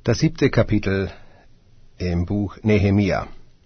Das 7. Kapitel im Buch Nehemia.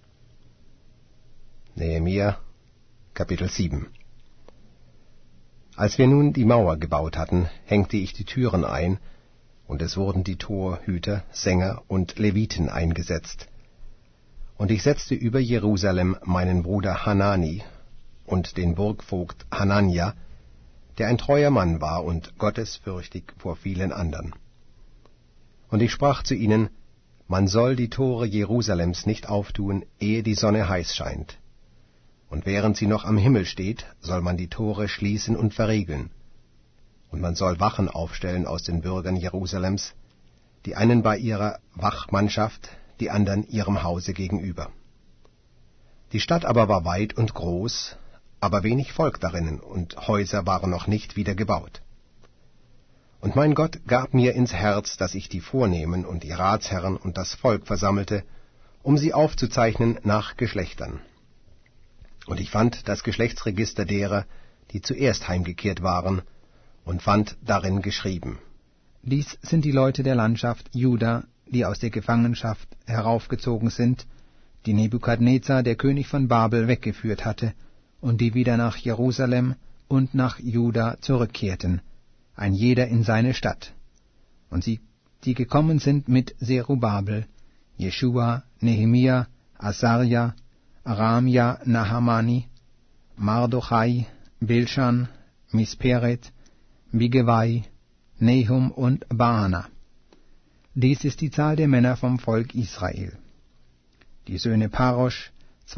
Nehemia, Kapitel 7. Als wir nun die Mauer gebaut hatten, hängte ich die Türen ein, und es wurden die Torhüter, Sänger und Leviten eingesetzt. Und ich setzte über Jerusalem meinen Bruder Hanani und den Burgvogt Hananja, der ein treuer Mann war und gottesfürchtig vor vielen andern. Und ich sprach zu ihnen, man soll die Tore Jerusalems nicht auftun, ehe die Sonne heiß scheint. Und während sie noch am Himmel steht, soll man die Tore schließen und verriegeln. Und man soll Wachen aufstellen aus den Bürgern Jerusalems, die einen bei ihrer Wachmannschaft, die andern ihrem Hause gegenüber. Die Stadt aber war weit und groß, aber wenig Volk darinnen, und Häuser waren noch nicht wieder gebaut. Und mein Gott gab mir ins Herz, dass ich die Vornehmen und die Ratsherren und das Volk versammelte, um sie aufzuzeichnen nach Geschlechtern. Und ich fand das Geschlechtsregister derer, die zuerst heimgekehrt waren, und fand darin geschrieben: Dies sind die Leute der Landschaft Juda, die aus der Gefangenschaft heraufgezogen sind, die Nebukadnezar, der König von Babel, weggeführt hatte, und die wieder nach Jerusalem und nach Juda zurückkehrten, ein jeder in seine Stadt. Und sie, die gekommen sind mit Zerubabel, Jeschua, Nehemia, Asarja, Aramja, Nahamani, Mardochai, Bilschan, Misperet, Bigewai, Nehum und Baana. Dies ist die Zahl der Männer vom Volk Israel. Die Söhne Parosch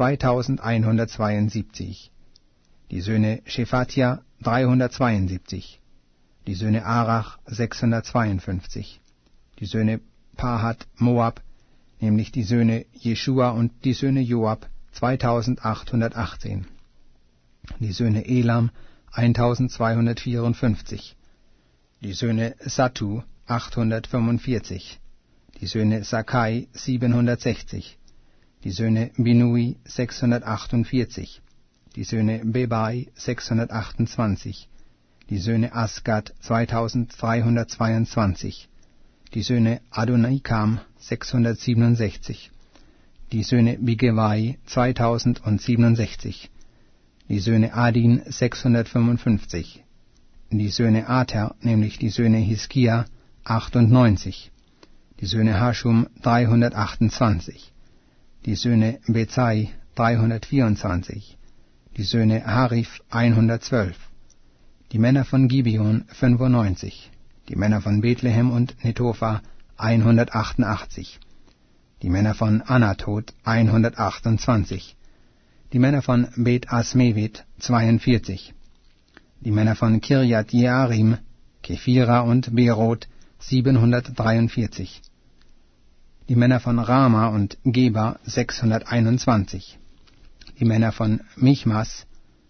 2172, die Söhne Shephatja 372, die Söhne Arach 652, die Söhne Pahat Moab, nämlich die Söhne Jeschua und die Söhne Joab 2818, die Söhne Elam 1254, die Söhne Sattu 845, die Söhne Sakai 760, die Söhne Binui 648, die Söhne Bebai 628, die Söhne Asgad 2322, die Söhne Adonikam 667, die Söhne Bigewai 2067, die Söhne Adin 655, die Söhne Ater, nämlich die Söhne Hiskia 98, die Söhne Haschum 328, die Söhne Bezai 324, die Söhne Harif 112, die Männer von Gibeon 95, die Männer von Bethlehem und Netopha 188, die Männer von Anatot 128, die Männer von Bet Asmevit 42, die Männer von Kirjat Jearim, Kephira und Beerot 743, die Männer von Rama und Geba 621, die Männer von Michmas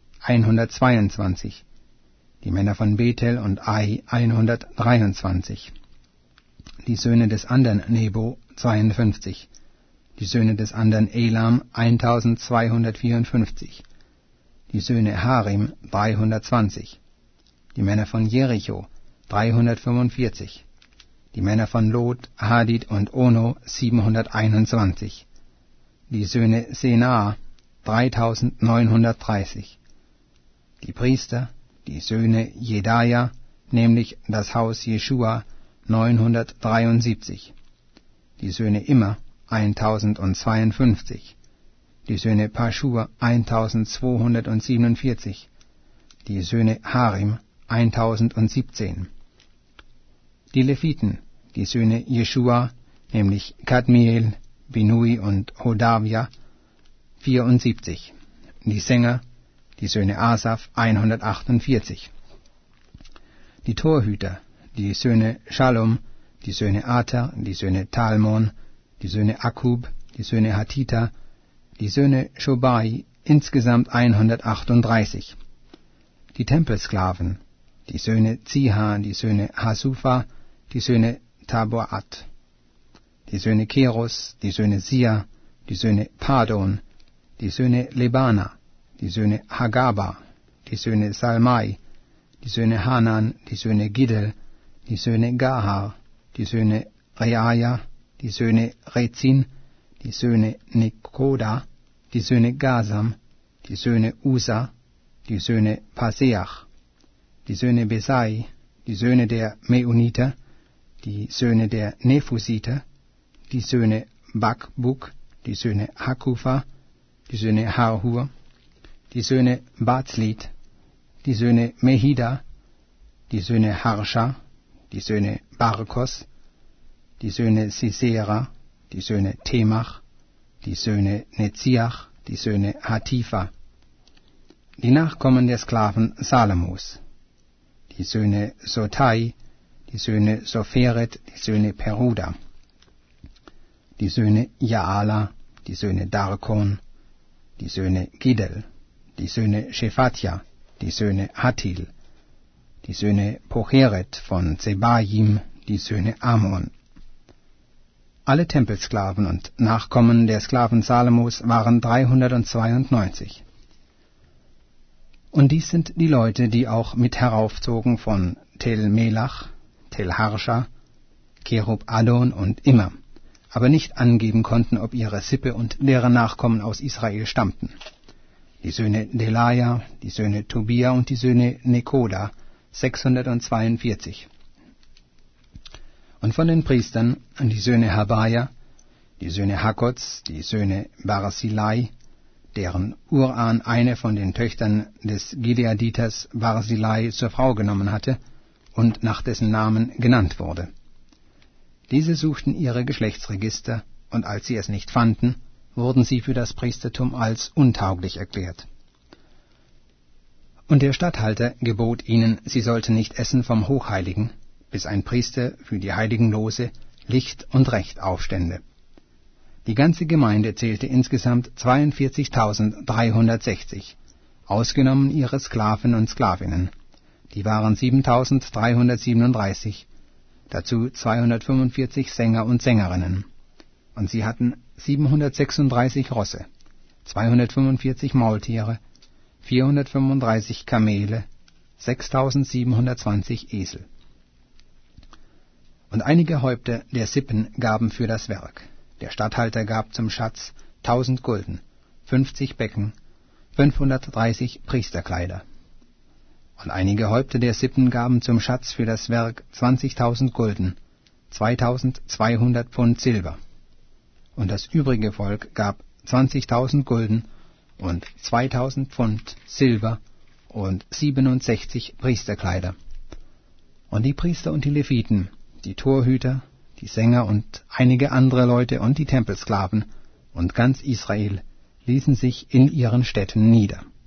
122, die Männer von Bethel und Ai 123, die Söhne des andern Nebo 52, die Söhne des andern Elam 1254, die Söhne Harim 320, die Männer von Jericho 345, die Männer von Lot, Hadid und Ono 721, die Söhne Senaa 3930, die Priester, die Söhne Jedaja, nämlich das Haus Jeschua 973, die Söhne Immer 1052, die Söhne Paschur 1247, die Söhne Harim 1017, die Leviten, die Söhne Jeschua, nämlich Kadmiel, Binui und Hodavia 74, die Sänger, die Söhne Asaf 148, die Torhüter, die Söhne Shalom, die Söhne Ater, die Söhne Talmon, die Söhne Akub, die Söhne Hatita, die Söhne Shobai, insgesamt 138, die Tempelsklaven, die Söhne Ziha, die Söhne Hasufa, die Söhne Taboat, die Söhne Keros, die Söhne Sia, die Söhne Padon, die Söhne Lebana, die Söhne Hagaba, die Söhne Salmai, die Söhne Hanan, die Söhne Giddel, die Söhne Gahar, die Söhne Reaja, die Söhne Rezin, die Söhne Nekoda, die Söhne Gasam, die Söhne Usa, die Söhne Paseach, die Söhne Besai, die Söhne der Meuniter, die Söhne der Nephusiter, die Söhne Bakbuk, die Söhne Hakufa, die Söhne Harhur, die Söhne Bazlit, die Söhne Mehida, die Söhne Harsha, die Söhne Barkos, die Söhne Sisera, die Söhne Temach, die Söhne Netziach, die Söhne Hatifa, die Nachkommen der Sklaven Salomos, die Söhne Sotai, die Söhne Sopheret, die Söhne Peruda, die Söhne Jaala, die Söhne Darkon, die Söhne Gidel, die Söhne Shephatja, die Söhne Hattil, die Söhne Pocheret von Zebaim, die Söhne Ammon. Alle Tempelsklaven und Nachkommen der Sklaven Salomos waren 392. Und dies sind die Leute, die auch mit heraufzogen von Tel Melach, Tel Harsha, Kerub Adon und Immer, aber nicht angeben konnten, ob ihre Sippe und deren Nachkommen aus Israel stammten. Die Söhne Delaja, die Söhne Tobia und die Söhne Nekoda, 642. Und von den Priestern die Söhne Habaja, die Söhne Hakots, die Söhne Barzillai, deren Uran eine von den Töchtern des Gileaditers Barzillai zur Frau genommen hatte und nach dessen Namen genannt wurde. Diese suchten ihre Geschlechtsregister, und als sie es nicht fanden, wurden sie für das Priestertum als untauglich erklärt. Und der Statthalter gebot ihnen, sie sollten nicht essen vom Hochheiligen, bis ein Priester für die heiligen Lose Licht und Recht aufstände. Die ganze Gemeinde zählte insgesamt 42.360, ausgenommen ihre Sklaven und Sklavinnen. Die waren 7.337, dazu 245 Sänger und Sängerinnen. Und sie hatten 736 Rosse, 245 Maultiere, 435 Kamele, 6.720 Esel. Und einige Häupter der Sippen gaben für das Werk. Der Statthalter gab zum Schatz 1000 Gulden, 50 Becken, 530 Priesterkleider. Und einige Häupter der Sippen gaben zum Schatz für das Werk 20.000 Gulden, 2.200 Pfund Silber. Und das übrige Volk gab 20.000 Gulden und 2.000 Pfund Silber und 67 Priesterkleider. Und die Priester und die Leviten, die Torhüter, die Sänger und einige andere Leute und die Tempelsklaven und ganz Israel ließen sich in ihren Städten nieder.